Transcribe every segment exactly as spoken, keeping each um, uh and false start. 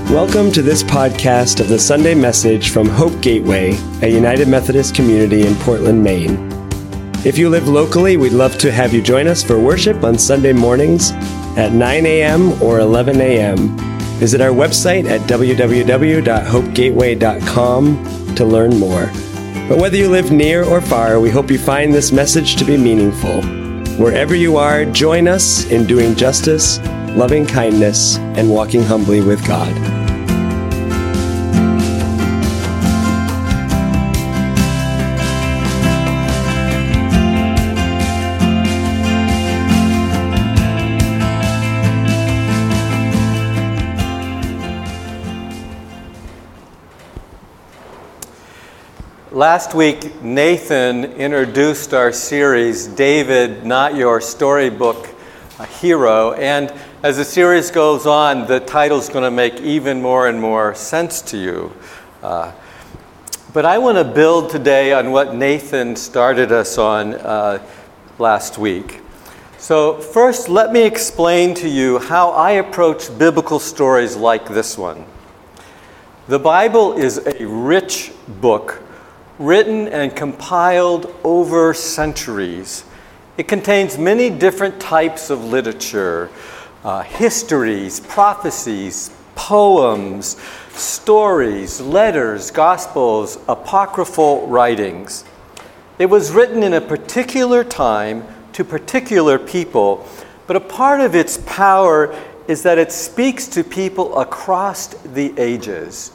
Welcome to this podcast of the Sunday message from Hope Gateway, a United Methodist community in Portland, Maine. If you live locally, we'd love to have you join us for worship on Sunday mornings at nine a.m. or eleven a.m. Visit our website at w w w dot hope gateway dot com to learn more. But whether you live near or far, we hope you find this message to be meaningful. Wherever you are, join us in doing justice, loving kindness, and walking humbly with God. Last week, Nathan introduced our series, David, Not Your Storybook Hero. And as the series goes on, the title's going to make even more and more sense to you. Uh, but I want to build today on what Nathan started us on uh, last week. So first, let me explain to you how I approach biblical stories like this one. The Bible is a rich book written and compiled over centuries. It contains many different types of literature, uh, histories, prophecies, poems, stories, letters, gospels, apocryphal writings. It was written in a particular time to particular people, but a part of its power is that it speaks to people across the ages.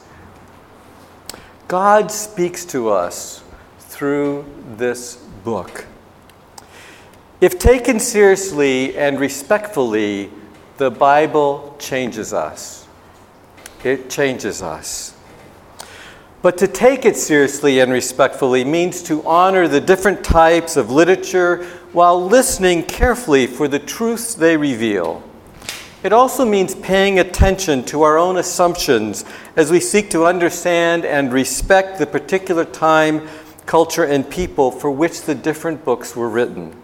God speaks to us through this book. If taken seriously and respectfully, the Bible changes us. It changes us. But to take it seriously and respectfully means to honor the different types of literature while listening carefully for the truths they reveal. It also means paying attention to our own assumptions as we seek to understand and respect the particular time, culture, and people for which the different books were written.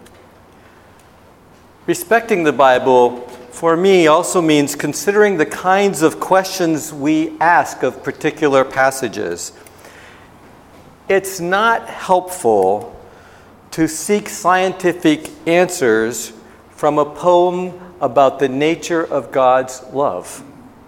Respecting the Bible, for me, also means considering the kinds of questions we ask of particular passages. It's not helpful to seek scientific answers from a poem about the nature of God's love.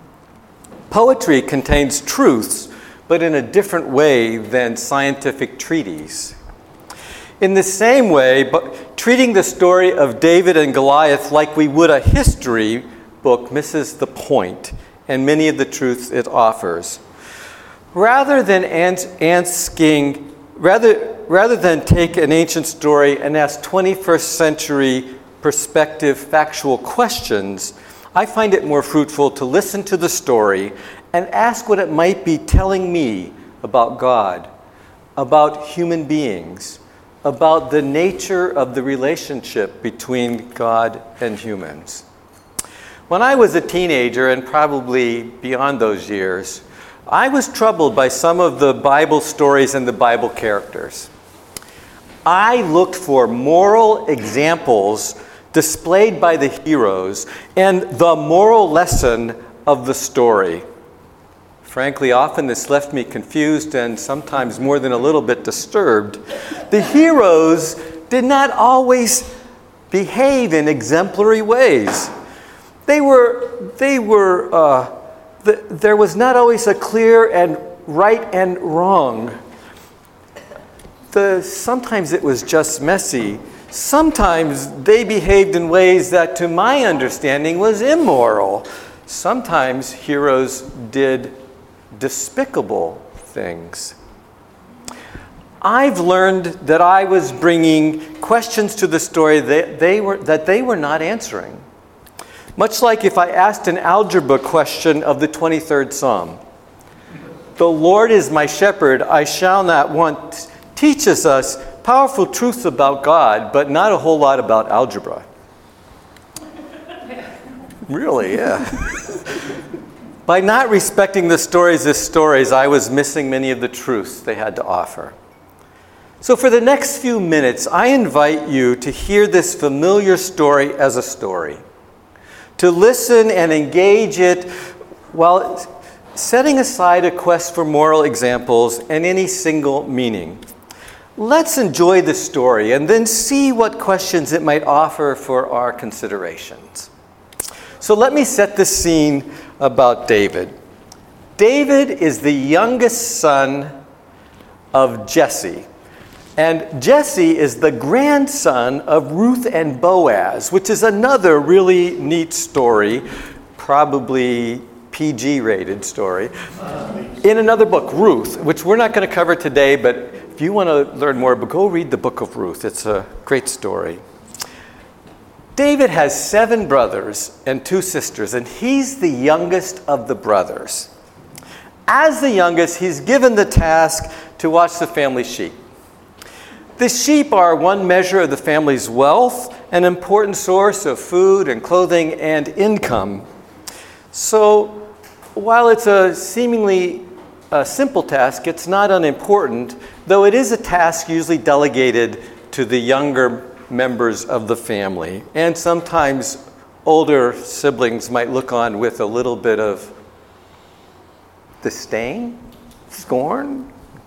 Poetry contains truths, but in a different way than scientific treatises. In the same way, but treating the story of David and Goliath like we would a history book misses the point and many of the truths it offers. Rather than asking, rather, rather than take an ancient story and ask twenty-first century perspective, factual questions, I find it more fruitful to listen to the story and ask what it might be telling me about God, about human beings, about the nature of the relationship between God and humans. When I was a teenager, and probably beyond those years, I was troubled by some of the Bible stories and the Bible characters. I looked for moral examples displayed by the heroes, and the moral lesson of the story. Frankly, often this left me confused and sometimes more than a little bit disturbed. The heroes did not always behave in exemplary ways. They were, they were, uh, the, there was not always a clear and right and wrong. The, sometimes it was just messy. Sometimes they behaved in ways that, to my understanding, was immoral. Sometimes heroes did despicable things. I've learned that I was bringing questions to the story that they were, that they were not answering. Much like if I asked an algebra question of the twenty-third Psalm. The Lord is my shepherd, I shall not want, teaches us powerful truths about God, but not a whole lot about algebra. Really, yeah. By not respecting the stories as stories, I was missing many of the truths they had to offer. So for the next few minutes, I invite you to hear this familiar story as a story, to listen and engage it while setting aside a quest for moral examples and any single meaning. Let's enjoy the story and then see what questions it might offer for our considerations. So let me set the scene about David. David is the youngest son of Jesse. And Jesse is the grandson of Ruth and Boaz, which is another really neat story, probably P G-rated story, in another book, Ruth, which we're not going to cover today, but if you want to learn more, but go read the book of Ruth. It's a great story. David has seven brothers and two sisters, and he's the youngest of the brothers. As the youngest, he's given the task to watch the family sheep. The sheep are one measure of the family's wealth, an important source of food and clothing and income. So while it's a seemingly uh, simple task, it's not unimportant, though it is a task usually delegated to the younger members of the family. And sometimes older siblings might look on with a little bit of disdain, scorn.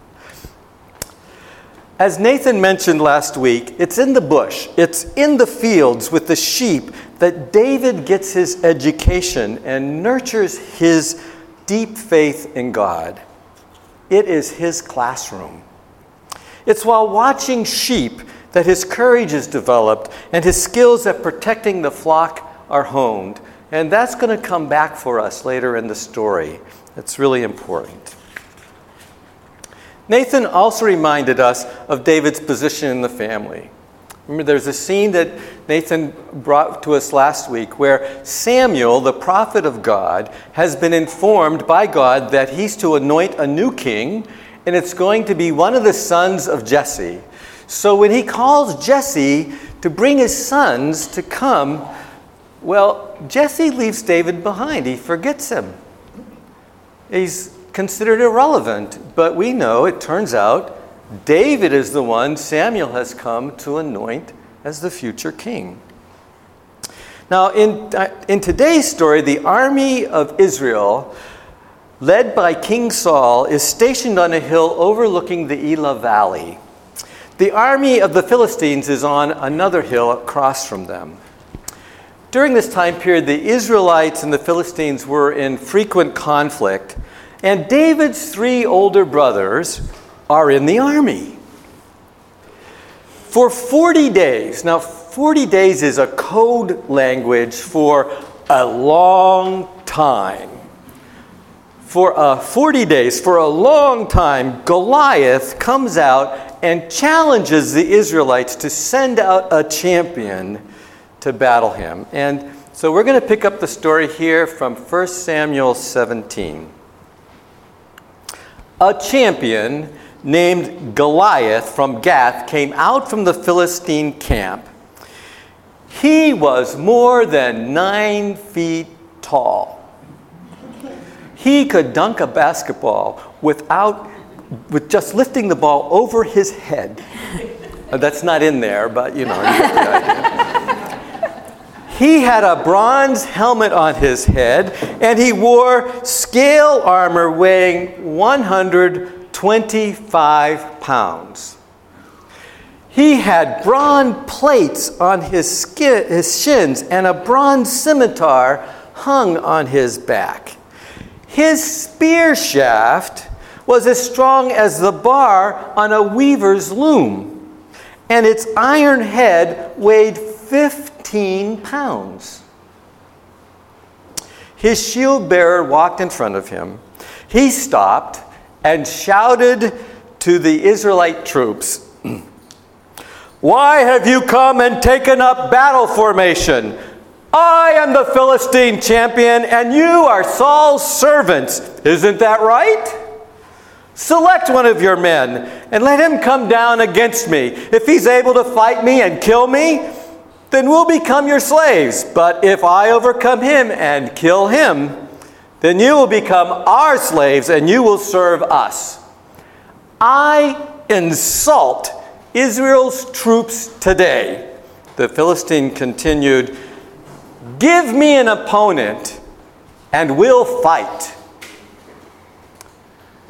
As Nathan mentioned last week, it's in the bush, it's in the fields with the sheep that David gets his education and nurtures his deep faith in God. It is his classroom. It's while watching sheep that his courage is developed and his skills at protecting the flock are honed. And that's going to come back for us later in the story. It's really important. Nathan also reminded us of David's position in the family. Remember, there's a scene that Nathan brought to us last week where Samuel, the prophet of God, has been informed by God that he's to anoint a new king, and it's going to be one of the sons of Jesse. So when he calls Jesse to bring his sons to come, well, Jesse leaves David behind. He forgets him. He's considered irrelevant, but we know, it turns out, David is the one Samuel has come to anoint as the future king. Now, in, in today's story, the army of Israel, led by King Saul, is stationed on a hill overlooking the Elah Valley. The army of the Philistines is on another hill across from them. During this time period, the Israelites and the Philistines were in frequent conflict, and David's three older brothers are in the army. For forty days, now forty days is a code language for a long time. For uh, forty days, for a long time, Goliath comes out and challenges the Israelites to send out a champion to battle him. And so we're going to pick up the story here from First Samuel seventeen. A champion named Goliath from Gath came out from the Philistine camp. He was more than nine feet tall. He could dunk a basketball without, with just lifting the ball over his head. That's not in there, but you know, you get the idea. He had a bronze helmet on his head, and he wore scale armor weighing one hundred twenty-five pounds. He had bronze plates on his, skin, his shins, and a bronze scimitar hung on his back. His spear shaft was as strong as the bar on a weaver's loom, and its iron head weighed fifteen pounds. His shield bearer walked in front of him. He stopped and shouted to the Israelite troops, "Why have you come and taken up battle formation? I am the Philistine champion, and you are Saul's servants. Isn't that right? Select one of your men and let him come down against me. If he's able to fight me and kill me, then we'll become your slaves. But if I overcome him and kill him, then you will become our slaves and you will serve us. I insult Israel's troops today." The Philistine continued, "Give me an opponent and we'll fight."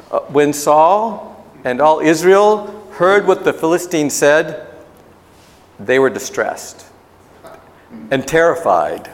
Uh, when Saul and all Israel heard what the Philistines said, they were distressed and terrified.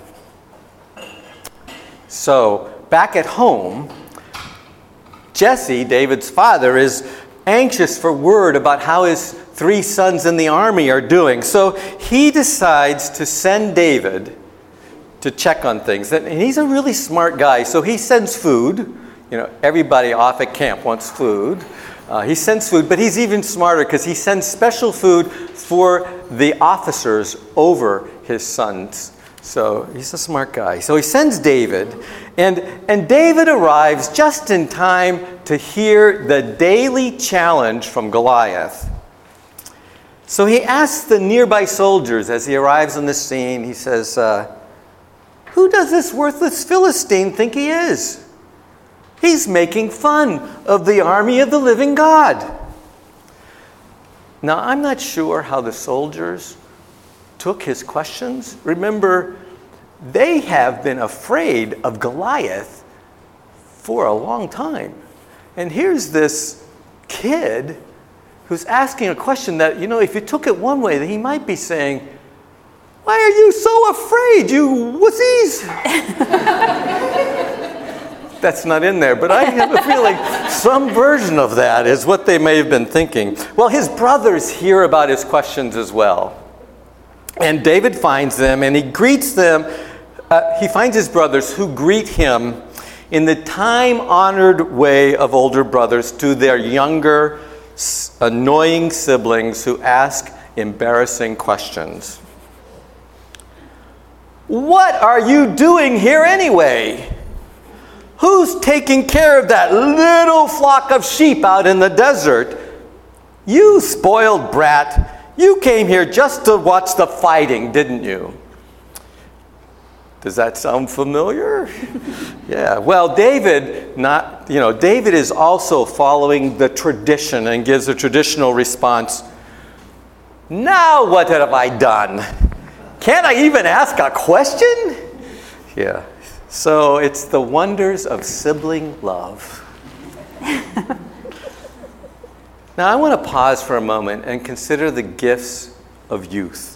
So, back at home, Jesse, David's father, is anxious for word about how his three sons in the army are doing. So he decides to send David to check on things. And he's a really smart guy, so he sends food. You know, everybody off at camp wants food. Uh, he sends food, but he's even smarter because he sends special food for the officers over his sons. So he's a smart guy. So he sends David, and, and David arrives just in time to hear the daily challenge from Goliath. So he asks the nearby soldiers as he arrives on the scene, he says, uh, who does this worthless Philistine think he is? He's making fun of the army of the living God. Now, I'm not sure how the soldiers took his questions. Remember, they have been afraid of Goliath for a long time. And here's this kid who's asking a question that, you know, if you took it one way, he might be saying, why are you so afraid, you wussies? That's not in there, but I have a feeling some version of that is what they may have been thinking. Well, his brothers hear about his questions as well. And David finds them, and he greets them. Uh, he finds his brothers who greet him in the time-honored way of older brothers to their younger, annoying siblings who ask embarrassing questions. What are you doing here anyway? Who's taking care of that little flock of sheep out in the desert? You spoiled brat. You came here just to watch the fighting, didn't you? Does that sound familiar? Yeah. Well, David, not, you know, David is also following the tradition and gives a traditional response. Now what have I done? Can't I even ask a question? Yeah. So it's the wonders of sibling love. Now I want to pause for a moment and consider the gifts of youth.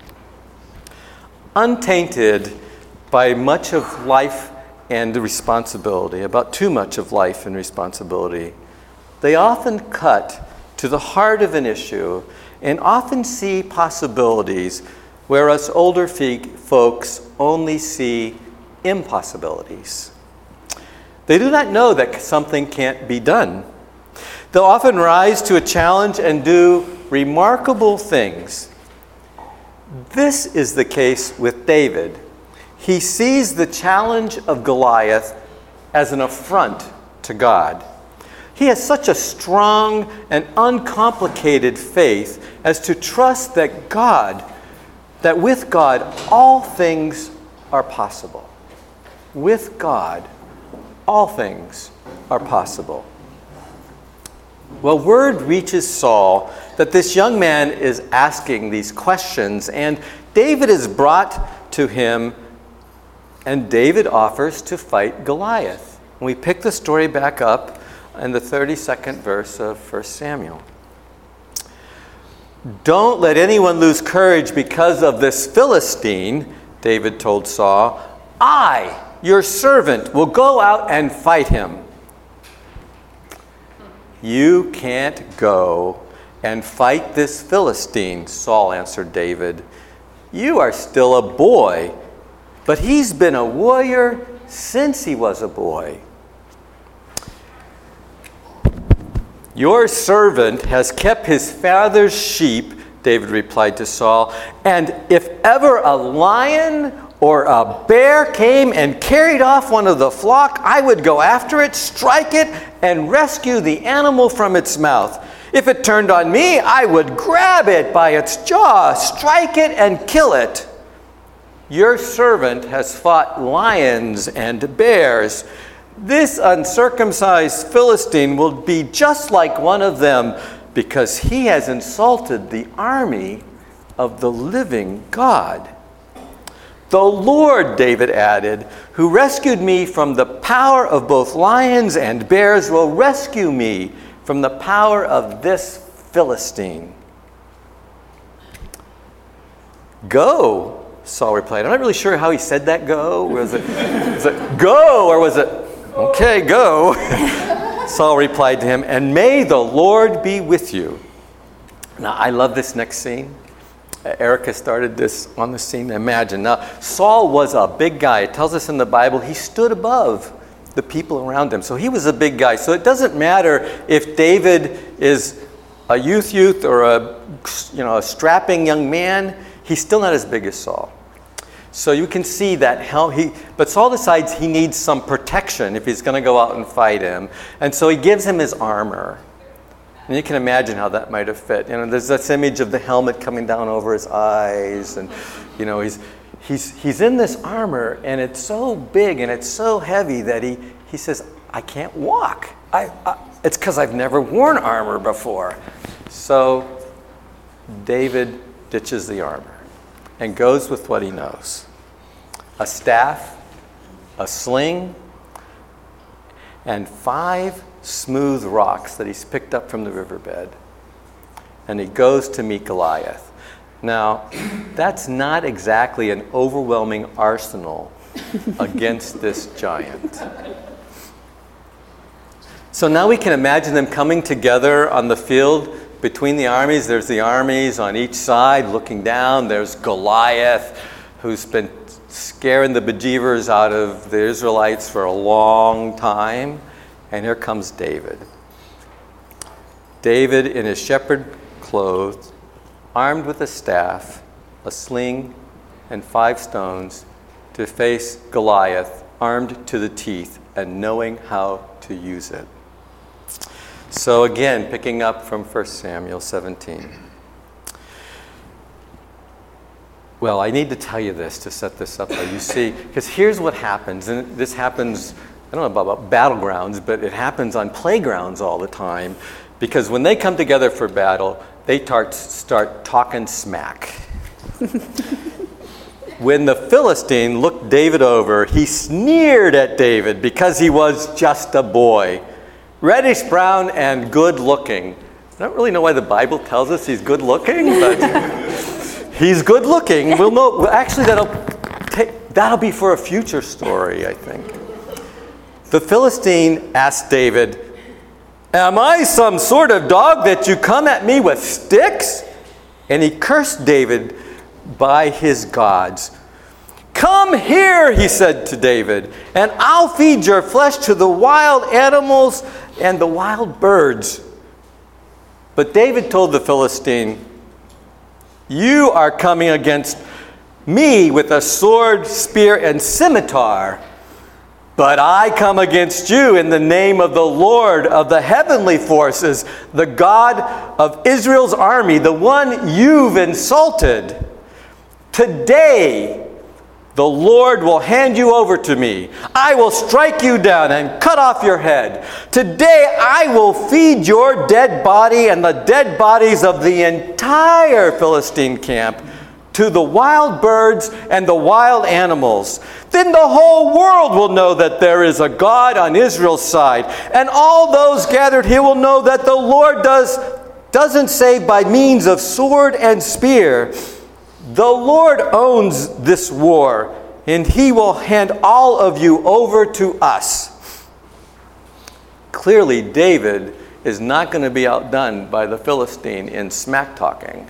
Untainted by much of life and responsibility, about too much of life and responsibility, they often cut to the heart of an issue and often see possibilities where us older folks only see impossibilities. They do not know that something can't be done. They'll often rise to a challenge and do remarkable things. This is the case with David. He sees the challenge of Goliath as an affront to God. He has such a strong and uncomplicated faith as to trust that God, that with God, all things are possible. With God, all things are possible. Well, word reaches Saul that this young man is asking these questions, and David is brought to him, and David offers to fight Goliath. And we pick the story back up in the thirty-second verse of First Samuel. Don't let anyone lose courage because of this Philistine, David told Saul. I, your servant, will go out and fight him. You can't go and fight this Philistine, Saul answered David. You are still a boy, but he's been a warrior since he was a boy. Your servant has kept his father's sheep, David replied to Saul, and if ever a lion or a bear came and carried off one of the flock, I would go after it, strike it, and rescue the animal from its mouth. If it turned on me, I would grab it by its jaw, strike it, and kill it. Your servant has fought lions and bears. This uncircumcised Philistine will be just like one of them because he has insulted the army of the living God. The Lord, David added, who rescued me from the power of both lions and bears, will rescue me from the power of this Philistine. Go, Saul replied. I'm not really sure how he said that, go. Was it, was it go, or was it, okay, go? Saul replied to him, and may the Lord be with you. Now, I love this next scene. Erica started this on the scene. Imagine. Now, Saul was a big guy. It tells us in the Bible he stood above the people around him. So he was a big guy. So it doesn't matter if David is a youth youth or a, you know, a strapping young man. He's still not as big as Saul. So you can see that how he, but Saul decides he needs some protection if he's going to go out and fight him. And so he gives him his armor. And you can imagine how that might have fit. You know, there's this image of the helmet coming down over his eyes, and you know, he's he's he's in this armor, and it's so big and it's so heavy that he he says, "I can't walk. I, I it's because I've never worn armor before." So David ditches the armor and goes with what he knows: a staff, a sling, and five smooth rocks that he's picked up from the riverbed. And he goes to meet Goliath. Now, that's not exactly an overwhelming arsenal against this giant. So now we can imagine them coming together on the field between the armies. There's the armies on each side looking down. There's Goliath, who's been scaring the bejeevers out of the Israelites for a long time. And here comes David. David in his shepherd clothes, armed with a staff, a sling, and five stones, to face Goliath, armed to the teeth and knowing how to use it. So again, picking up from First Samuel seventeen. Well, I need to tell you this to set this up. You see, because here's what happens, and this happens, I don't know about battlegrounds, but it happens on playgrounds all the time, because when they come together for battle, they tar- start talking smack. When the Philistine looked David over, he sneered at David because he was just a boy, reddish brown and good looking. I don't really know why the Bible tells us he's good looking, but he's good looking. We'll know. Well, actually, that'll take, that'll be for a future story, I think. The Philistine asked David, "Am I some sort of dog that you come at me with sticks?" And he cursed David by his gods. "Come here," he said to David, "and I'll feed your flesh to the wild animals and the wild birds." But David told the Philistine, "You are coming against me with a sword, spear, and scimitar. But I come against you in the name of the Lord of the heavenly forces, the God of Israel's army, the one you've insulted. Today, the Lord will hand you over to me. I will strike you down and cut off your head. Today, I will feed your dead body and the dead bodies of the entire Philistine camp to the wild birds and the wild animals. Then the whole world will know that there is a God on Israel's side, and all those gathered here will know that the Lord does, doesn't save by means of sword and spear. The Lord owns this war, and he will hand all of you over to us." Clearly, David is not going to be outdone by the Philistine in smack talking.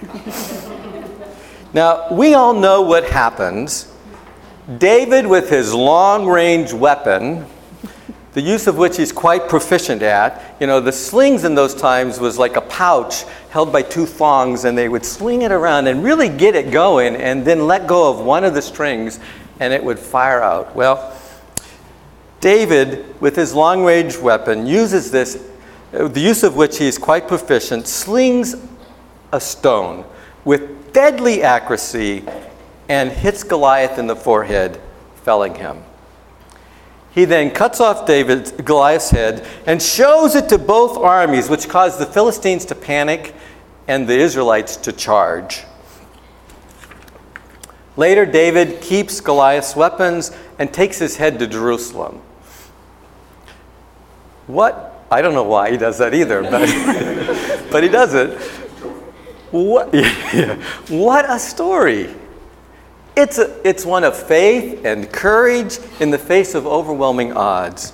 Now, we all know what happens. David, with his long-range weapon, the use of which he's quite proficient at, you know, the slings in those times was like a pouch held by two thongs, and they would sling it around and really get it going and then let go of one of the strings and it would fire out. Well, David, with his long-range weapon, uses this, the use of which he is quite proficient, slings a stone with deadly accuracy and hits Goliath in the forehead, felling him. He then cuts off David's, Goliath's head and shows it to both armies, which caused the Philistines to panic and the Israelites to charge. Later, David keeps Goliath's weapons and takes his head to Jerusalem. What? I don't know why he does that either, but, but he does it. What, yeah, what a story. It's, a, it's one of faith and courage in the face of overwhelming odds.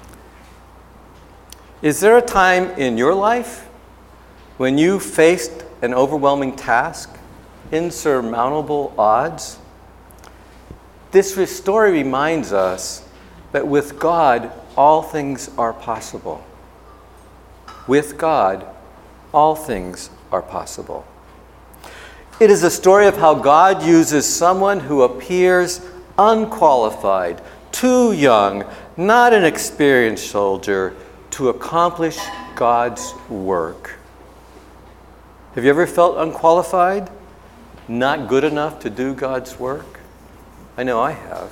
Is there a time in your life when you faced an overwhelming task, insurmountable odds? This story reminds us that with God, all things are possible. With God, all things are possible. It is a story of how God uses someone who appears unqualified, too young, not an experienced soldier, to accomplish God's work. Have you ever felt unqualified? Not good enough to do God's work? I know I have.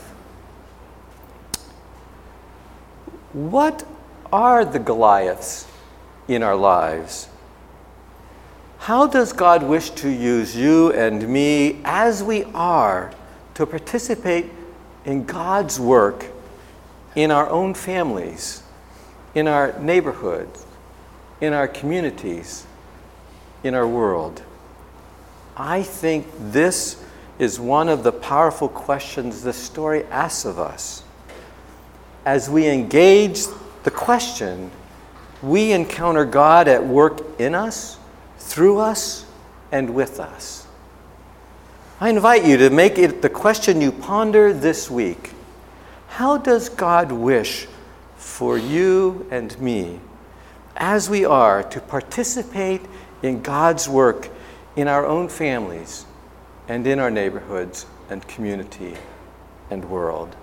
What are the Goliaths in our lives? How does God wish to use you and me as we are to participate in God's work in our own families, in our neighborhoods, in our communities, in our world? I think this is one of the powerful questions this story asks of us. As we engage the question, we encounter God at work in us, through us, and with us. I invite you to make it the question you ponder this week. How does God wish for you and me, as we are, to participate in God's work in our own families and in our neighborhoods and community and world?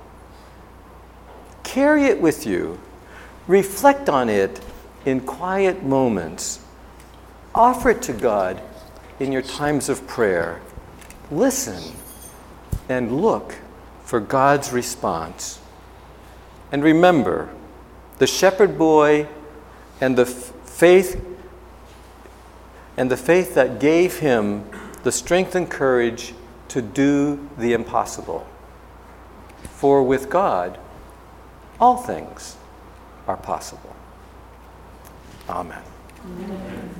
Carry it with you. Reflect on it in quiet moments. Offer it to God in your times of prayer. Listen and look for God's response. And remember, the shepherd boy and the faith and the faith that gave him the strength and courage to do the impossible. For with God, all things are possible. Amen. Amen.